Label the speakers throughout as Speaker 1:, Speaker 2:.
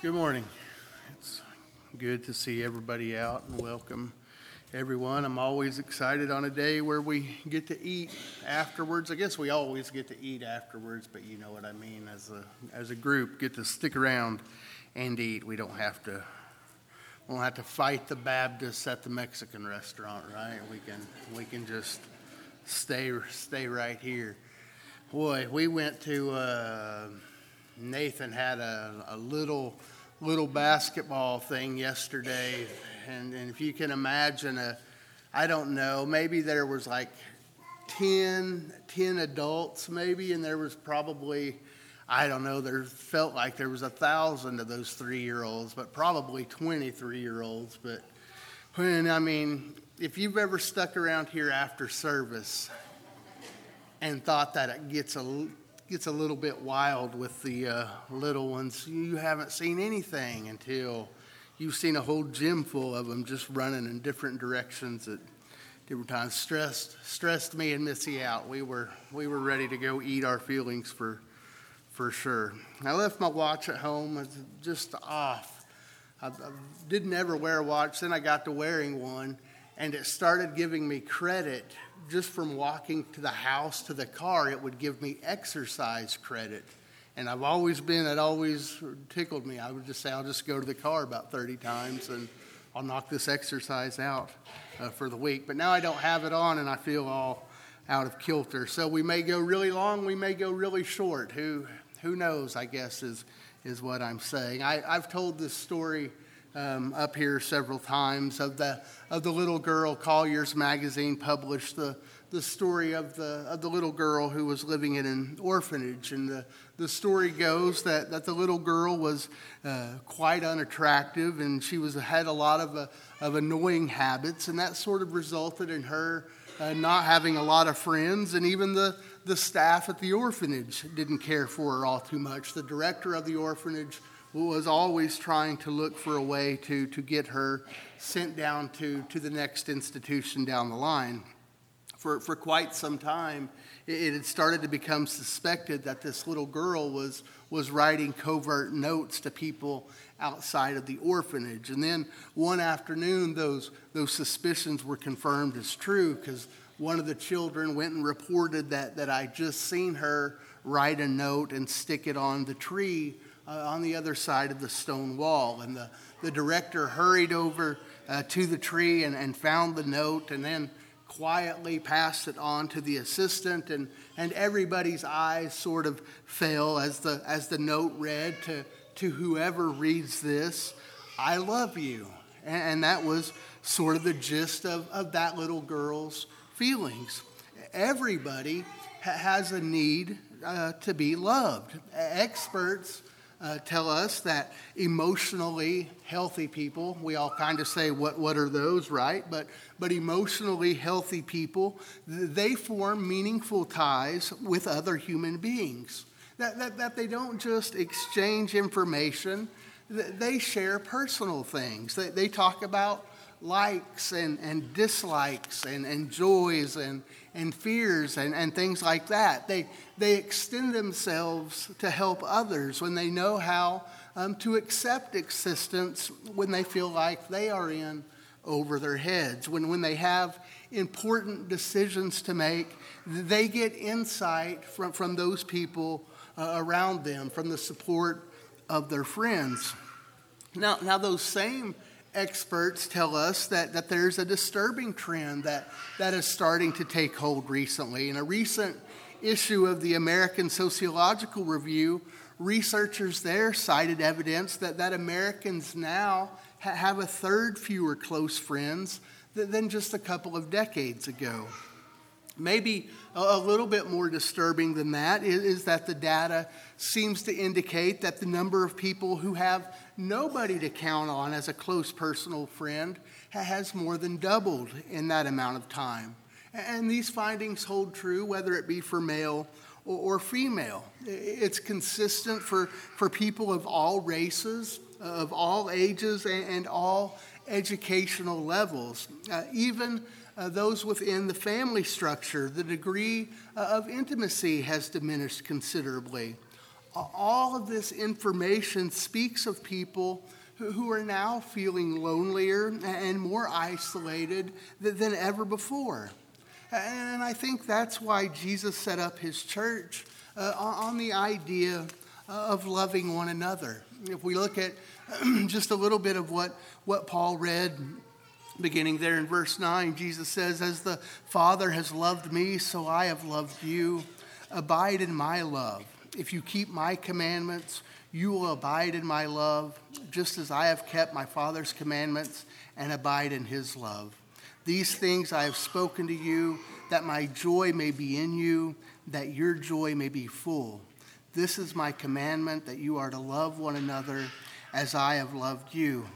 Speaker 1: Good morning. It's good to see everybody out and welcome everyone. I'm always excited on a day where we get to eat afterwards. I guess we always get to eat afterwards, but you know what I mean. As a group, get to stick around and eat. We don't have to fight the Baptists at the Mexican restaurant, right? We can just stay right here. Boy, we went to Nathan had a little basketball thing yesterday, and if you can imagine I don't know, maybe there was like 10 adults maybe, and there was probably, I don't know, there felt like there was 1,000 of those 3-year-olds, but probably 23-year-olds. But if you've ever stuck around here after service and thought that it gets a little bit wild with the little ones, you haven't seen anything until you've seen a whole gym full of them just running in different directions at different times. Stressed me and Missy out. We were ready to go eat our feelings for sure. I left my watch at home. It's just off. I didn't ever wear a watch. Then I got to wearing one, and it started giving me credit. Just from walking to the house to the car, it would give me exercise credit. And it always tickled me. I would just say, I'll just go to the car about 30 times and I'll knock this exercise out for the week. But now I don't have it on and I feel all out of kilter. So we may go really long, we may go really short. Who knows, I guess, is what I'm saying. I've told this story up here several times of the little girl. Collier's magazine published the story of the little girl who was living in an orphanage, and the story goes that the little girl was quite unattractive, and she had a lot of annoying habits, and that sort of resulted in her not having a lot of friends, and even the staff at the orphanage didn't care for her all too much. The director of the orphanage was always trying to look for a way to get her sent down to the next institution down the line. For quite some time, it had started to become suspected that this little girl was writing covert notes to people outside of the orphanage. And then one afternoon, those suspicions were confirmed as true, because one of the children went and reported that I'd just seen her write a note and stick it on the tree on the other side of the stone wall. And the director hurried over to the tree and found the note, and then quietly passed it on to the assistant, and everybody's eyes sort of fell as the note read to whoever reads this, "I love you." And that was sort of the gist of that little girl's feelings. Everybody has a need to be loved. Experts tell us that emotionally healthy people, we all kind of say, what are those, right? But emotionally healthy people, they form meaningful ties with other human beings. That they don't just exchange information, they share personal things. They talk about likes and dislikes and joys and fears and things like that. They extend themselves to help others when they know how to accept existence when they feel like they are in over their heads. When they have important decisions to make, they get insight from those people around them, from the support of their friends. Now those same experts tell us that there's a disturbing trend that is starting to take hold recently. In a recent issue of the American Sociological Review, researchers there cited evidence that Americans now have a third fewer close friends than just a couple of decades ago. Maybe a little bit more disturbing than that is that the data seems to indicate that the number of people who have nobody to count on as a close personal friend has more than doubled in that amount of time. And these findings hold true whether it be for male or female. It's consistent for people of all races, of all ages, and all educational levels. Even those within the family structure, the degree of intimacy has diminished considerably. all of this information speaks of people who are now feeling lonelier and more isolated than ever before. And I think that's why Jesus set up his church on the idea of loving one another. If we look at just a little bit of what Paul read, beginning there in verse 9, Jesus says, "As the Father has loved me, so I have loved you. Abide in my love. If you keep my commandments, you will abide in my love, just as I have kept my Father's commandments and abide in his love. These things I have spoken to you, that my joy may be in you, that your joy may be full. This is my commandment, that you are to love one another as I have loved you."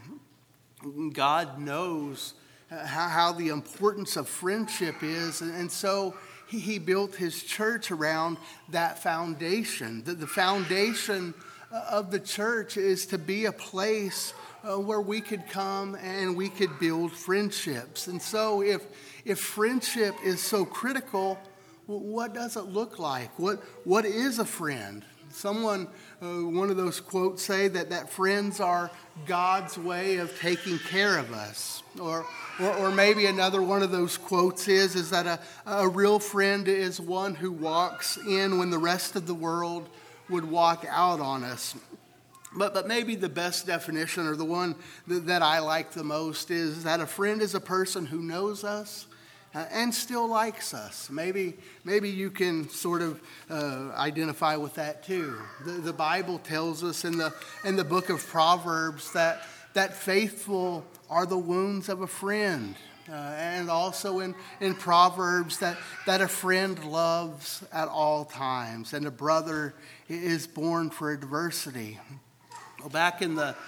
Speaker 1: God knows how the importance of friendship is, and so he built his church around that foundation. The foundation of the church is to be a place where we could come and we could build friendships. And so if friendship is so critical, what does it look like? What is a friend? Someone, one of those quotes say that friends are God's way of taking care of us. Or maybe another one of those quotes is that a real friend is one who walks in when the rest of the world would walk out on us. But maybe the best definition, or the one that I like the most, is that a friend is a person who knows us and still likes us. Maybe you can sort of identify with that too. The Bible tells us in the book of Proverbs that faithful are the wounds of a friend. And also in Proverbs that a friend loves at all times, and a brother is born for adversity. Well, back in the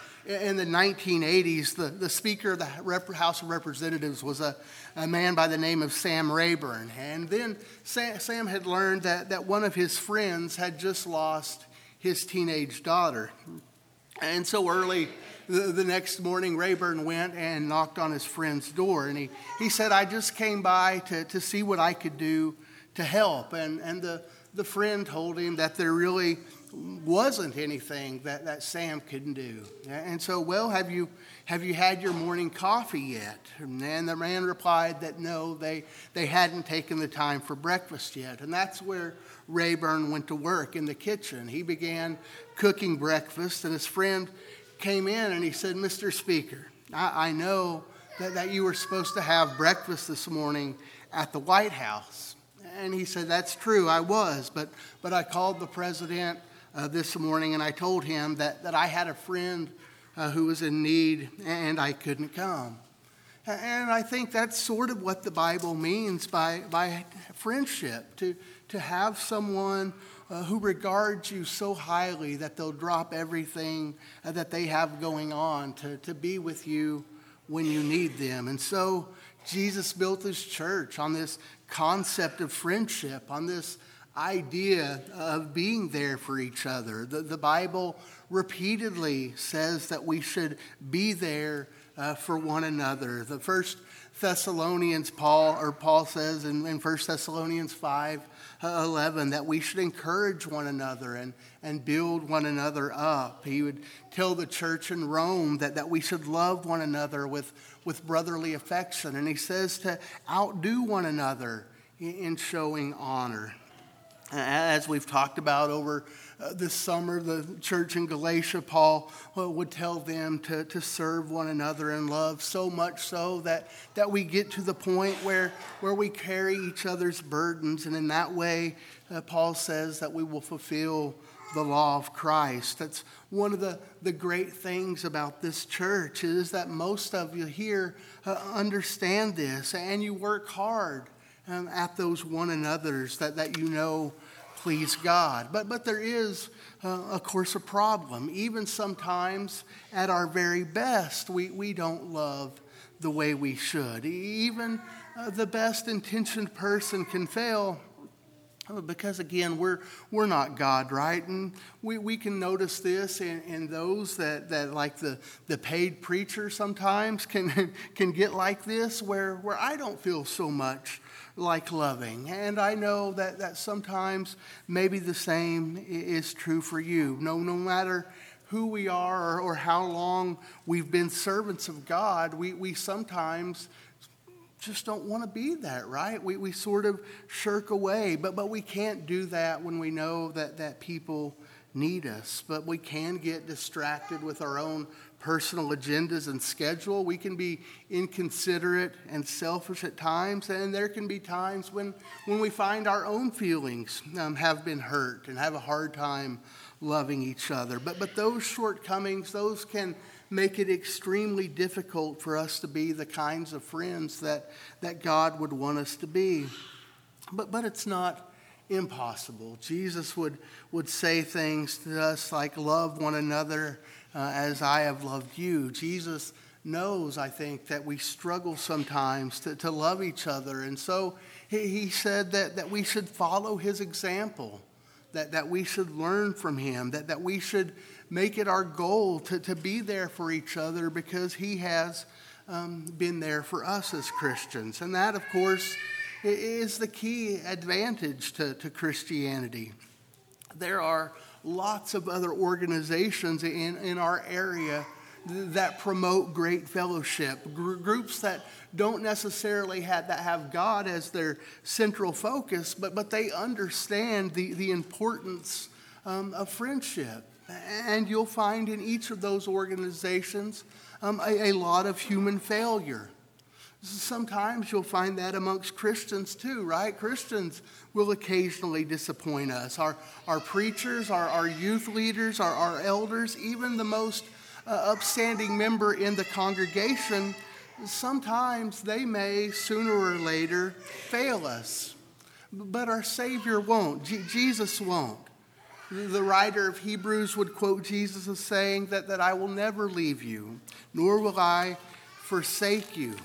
Speaker 1: 1980s, the Speaker of the House of Representatives was a man by the name of Sam Rayburn. And then Sam had learned that one of his friends had just lost his teenage daughter. And so early the next morning, Rayburn went and knocked on his friend's door. And he said, "I just came by to see what I could do to help." And the friend told him that there really wasn't anything that Sam couldn't do. And so, "Well, have you had your morning coffee yet?" And the man replied that no, they hadn't taken the time for breakfast yet. And that's where Rayburn went to work, in the kitchen. He began cooking breakfast, and his friend came in and he said, "Mr. Speaker, I know that you were supposed to have breakfast this morning at the White House." And he said, "That's true, I was, but I called the president this morning, and I told him that I had a friend who was in need and I couldn't come." And I think that's sort of what the Bible means by friendship, to have someone who regards you so highly that they'll drop everything that they have going on to be with you when you need them. And so Jesus built his church on this concept of friendship, on this idea of being there for each other. The Bible repeatedly says that we should be there for one another. The First Thessalonians, Paul says in 1 Thessalonians 5:11 that we should encourage one another and build one another up. He would tell the church in Rome that we should love one another with brotherly affection. And he says to outdo one another in showing honor. As we've talked about over this summer, the church in Galatia, Paul would tell them to serve one another in love, so much so that we get to the point where we carry each other's burdens. And in that way, Paul says that we will fulfill the law of Christ. That's one of the great things about this church, is that most of you here understand this, and you work hard at those one another's that you know please God. But there is, of course, a problem. Even sometimes at our very best, we don't love the way we should. Even the best intentioned person can fail, because again, we're not God, right? And we can notice this in those that like the paid preacher sometimes can get like this, where I don't feel so much like loving. And I know that sometimes maybe the same is true for you. No matter who we are or how long we've been servants of God, we sometimes just don't want to be that, right? We sort of shirk away, but we can't do that when we know that people need us. But we can get distracted with our own personal agendas and schedule. We can be inconsiderate and selfish at times, and there can be times when we find our own feelings have been hurt and have a hard time loving each other. But those shortcomings, those can make it extremely difficult for us to be the kinds of friends that God would want us to be. But it's not impossible. Jesus would say things to us like, love one another as I have loved you. Jesus knows, I think, that we struggle sometimes to love each other. And so he said that we should follow his example, that we should learn from him, that we should make it our goal to be there for each other because he has been there for us as Christians. And that, of course, is the key advantage to Christianity. There are lots of other organizations in our area that promote great fellowship, groups that don't necessarily have God as their central focus, but they understand the importance of friendship. And you'll find in each of those organizations a lot of human failure. Sometimes you'll find that amongst Christians too, right? Christians will occasionally disappoint us. Our preachers, our youth leaders, our elders, even the most upstanding member in the congregation, sometimes they may sooner or later fail us. But our Savior won't. Jesus won't. The writer of Hebrews would quote Jesus as saying that I will never leave you, nor will I forsake you.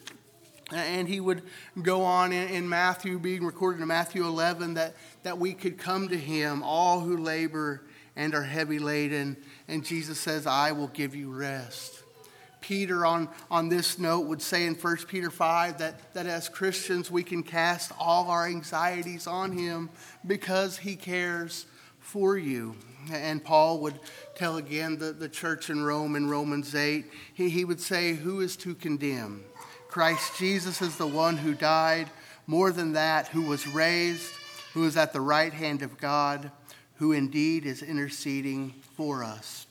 Speaker 1: And he would go on in Matthew, being recorded in Matthew 11, that we could come to him, all who labor and are heavy laden. And Jesus says, I will give you rest. Peter on this note would say in 1 Peter 5 that as Christians we can cast all our anxieties on him because he cares for you. And Paul would tell again the church in Rome in Romans 8, he would say, who is to condemn? Christ Jesus is the one who died, more than that, who was raised, who is at the right hand of God, who indeed is interceding for us.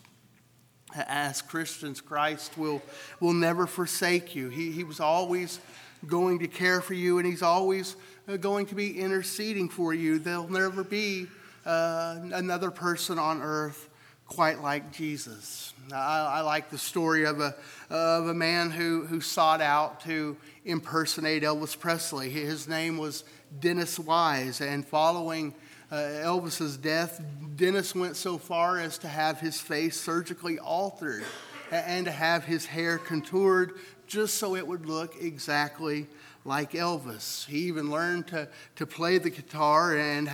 Speaker 1: As Christians, Christ will never forsake you. He was always going to care for you, and he's always going to be interceding for you. There'll never be another person on earth quite like Jesus. I like the story of a man who sought out to impersonate Elvis Presley. His name was Dennis Wise, and following Elvis's death, Dennis went so far as to have his face surgically altered and to have his hair contoured just so it would look exactly like Elvis. He even learned to play the guitar and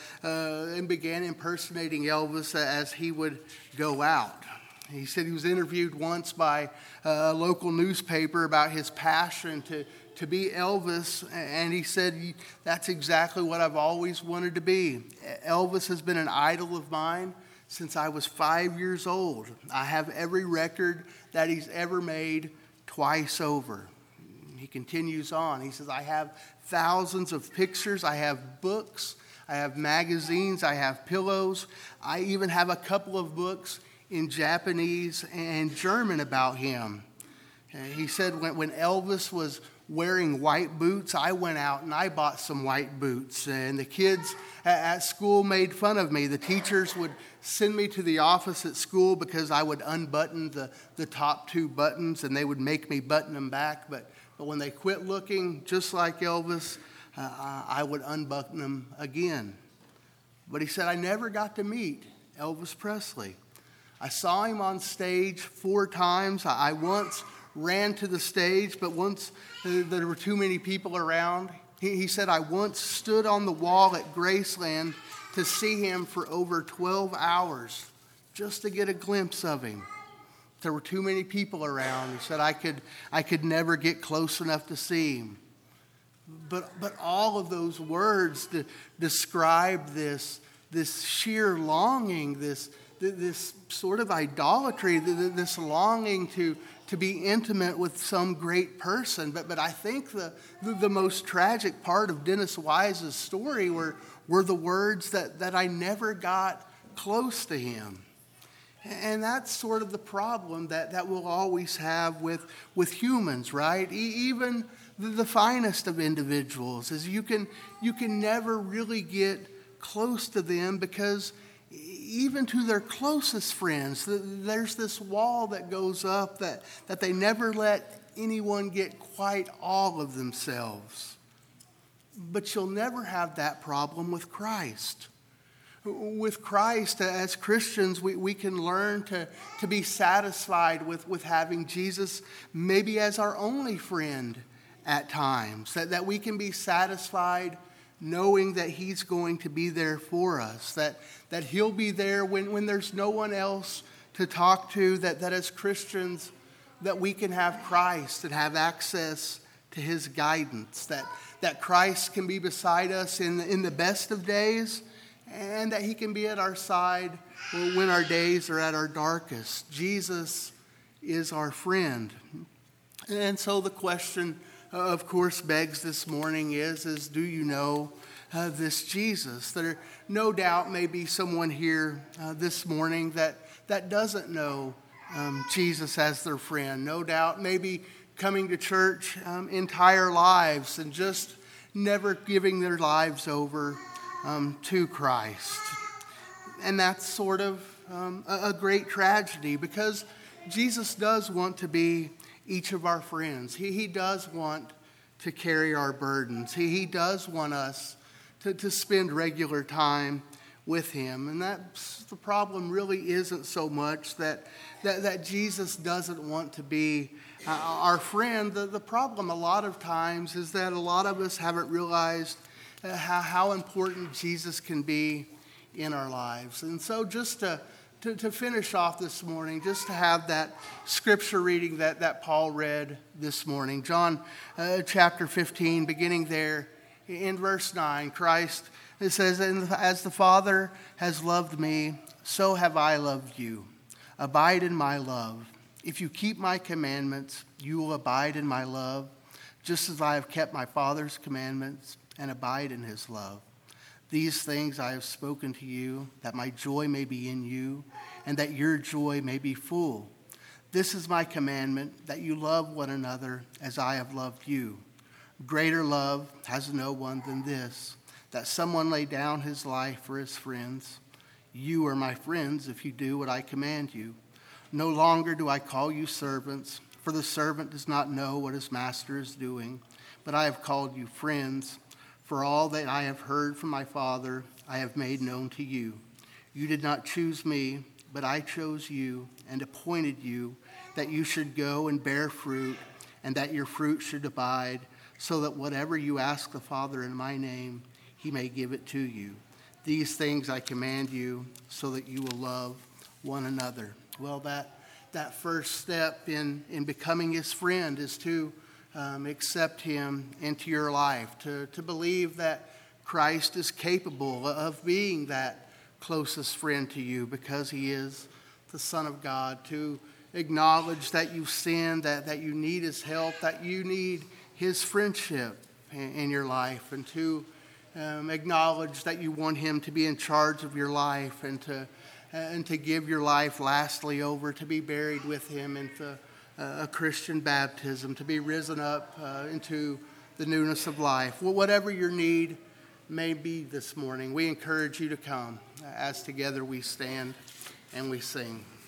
Speaker 1: and began impersonating Elvis as he would go out. He said he was interviewed once by a local newspaper about his passion to be Elvis, and he said, that's exactly what I've always wanted to be. Elvis has been an idol of mine since I was 5 years old. I have every record that he's ever made twice over. He continues on. He says, I have thousands of pictures. I have books. I have magazines. I have pillows. I even have a couple of books in Japanese and German about him. He said when Elvis was wearing white boots, I went out and I bought some white boots. And the kids at school made fun of me. The teachers would send me to the office at school because I would unbutton the top two buttons, and they would make me button them back. But when they quit looking just like Elvis, I would unbutton them again. But he said, I never got to meet Elvis Presley. I saw him on stage 4 times. I once ran to the stage, but once there were too many people around. He said, I once stood on the wall at Graceland to see him for over 12 hours just to get a glimpse of him. There were too many people around. He said, I could never get close enough to see him. But all of those words describe this sheer longing, this sort of idolatry, this longing to be intimate with some great person. But I think the most tragic part of Dennis Wise's story were the words that I never got close to him. And that's sort of the problem that we'll always have with humans, right? Even the finest of individuals is you can never really get close to them, because even to their closest friends, there's this wall that goes up that they never let anyone get quite all of themselves. But you'll never have that problem with Christ. With Christ, as Christians, we can learn to be satisfied with having Jesus maybe as our only friend at times. That we can be satisfied knowing that he's going to be there for us. That he'll be there when there's no one else to talk to. That as Christians, that we can have Christ and have access to his guidance. That Christ can be beside us in the best of days, and that he can be at our side when our days are at our darkest. Jesus is our friend. And so the question, of course, begs this morning is do you know this Jesus? There no doubt may be someone here this morning that doesn't know Jesus as their friend. No doubt maybe coming to church entire lives and just never giving their lives over to Christ. And that's sort of a great tragedy, because Jesus does want to be each of our friends. He does want to carry our burdens. He does want us to spend regular time with him. And that's the problem. Really isn't so much that Jesus doesn't want to be our friend. The problem a lot of times is that a lot of us haven't realized how important Jesus can be in our lives. And so just to finish off this morning, just to have that scripture reading that Paul read this morning, John chapter 15, beginning there in verse 9, Christ, it says, "As the Father has loved me, so have I loved you. Abide in my love. If you keep my commandments, you will abide in my love, just as I have kept my Father's commandments and abide in his love. These things I have spoken to you, that my joy may be in you, and that your joy may be full. This is my commandment, that you love one another as I have loved you. Greater love has no one than this, that someone lay down his life for his friends. You are my friends if you do what I command you. No longer do I call you servants, for the servant does not know what his master is doing, but I have called you friends. For all that I have heard from my Father, I have made known to you. You did not choose me, but I chose you and appointed you that you should go and bear fruit, and that your fruit should abide, so that whatever you ask the Father in my name, he may give it to you. These things I command you, so that you will love one another." Well, that first step in becoming his friend is to accept him into your life, to believe that Christ is capable of being that closest friend to you because he is the Son of God, to acknowledge that you've sinned, that you need his help, that you need his friendship in your life, and to acknowledge that you want him to be in charge of your life, and to give your life lastly over to be buried with him into a Christian baptism, to be risen up into the newness of life. Well, whatever your need may be this morning, we encourage you to come as together we stand and we sing.